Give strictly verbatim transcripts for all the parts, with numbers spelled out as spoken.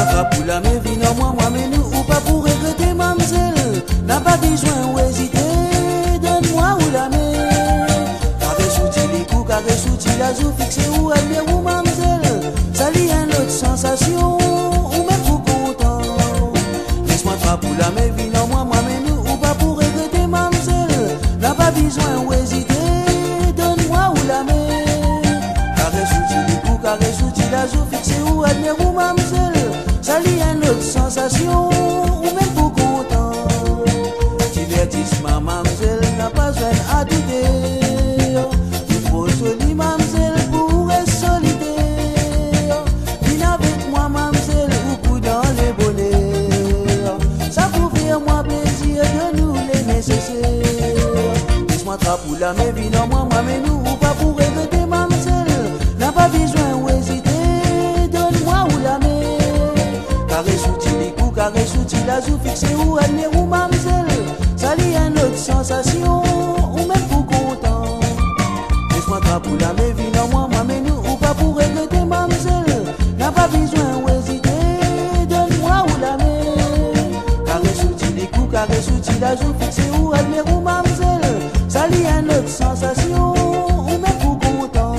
m'attrape pour la me vie, non, moi, moi, mais nous, ou pas pour regretter, mademoiselle. N'a pas besoin ou hésiter, donne-moi ou la main. Carré sous les coups, carré sous la joue, fixé ou elle ou mademoiselle. Ça lie une autre sensation, ou même pour content. Laisse-moi attrape pour la me vie, non, moi, moi, mais nous, ou pas pour regretter, mademoiselle. N'a pas besoin ou hésiter, donne-moi ou la main. Carré sous les coups, carré sous la joue, fixé ou elle ou mademoiselle. Ça lie une autre sensation, ou même pour content. Divertissement, mademoiselle, n'a pas besoin à douter. Il faut joli, mademoiselle, pour être solitaire. Viens avec moi, mademoiselle, ou coup dans les bonnets. Ça vous fait moi plaisir de nous les nécessaires. Laisse-moi attraper pour la me vie, non, moi, moi, mais nous, ou pas pour regretter, mademoiselle. N'a pas besoin ou hésiter, donne-moi ou la main. Carré sous les coups, carré sous la joue, fixé ou elle ou mademoiselle. Ça lie une autre sensation, ou même pour content. Laisse-moi attraper pour la me vie, non, moi, moi, mais nous, ou pas pour regretter, mademoiselle. N'a pas besoin ou hésiter, donne-moi ou la main. Carré sous les coups, carré sous la joue, fixé ou elle ou mademoiselle. Ça lie une autre sensation, ou même pour content.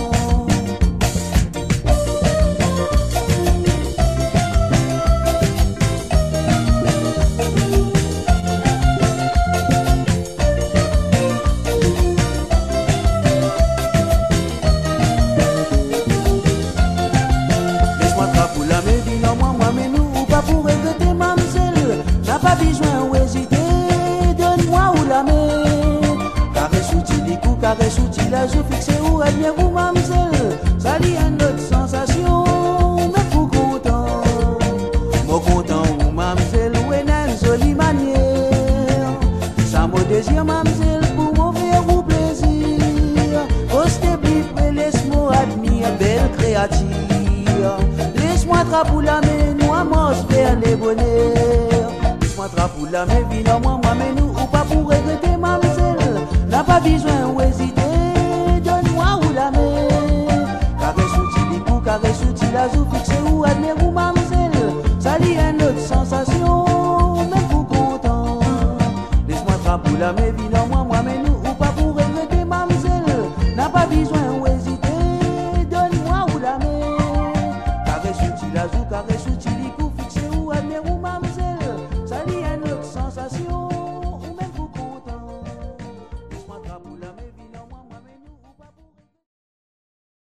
Pour la me vie, non, moi, moi, mais nous, ou pas pour regretter, mademoiselle. N'a pas besoin ou hésiter, donne-moi ou la main. Carré sous les coups, carré sous la joue, fixé ou elle vient vous, mademoiselle. Ça lie une autre sensation, mais pour content. Moi content ou mademoiselle, ou une jolie manière. Ça me désire, mademoiselle, pour m'en faire vous plaisir. Postez plus près, laisse-moi admirer, belle créature. Laisse-moi attraper pour la main, nous amorce vers les bonheurs. Laisse-moi attraper pour la main, vie, non, moi, moi, mais nous, ou pas pour regretter, mademoiselle. N'a pas besoin ou hésiter, donne-moi ou la main. Carré sous les coups, carré sous la joue, fixé ou admire ou mademoiselle. Ça lie une autre sensation, même pour content. Laisse-moi attraper pour la main, vie, non, moi, moi, mais nous, ou pas pour regretter, mademoiselle. N'a pas besoin ou hésiter, donne-moi ou la main. Carré sous la joue, carré sous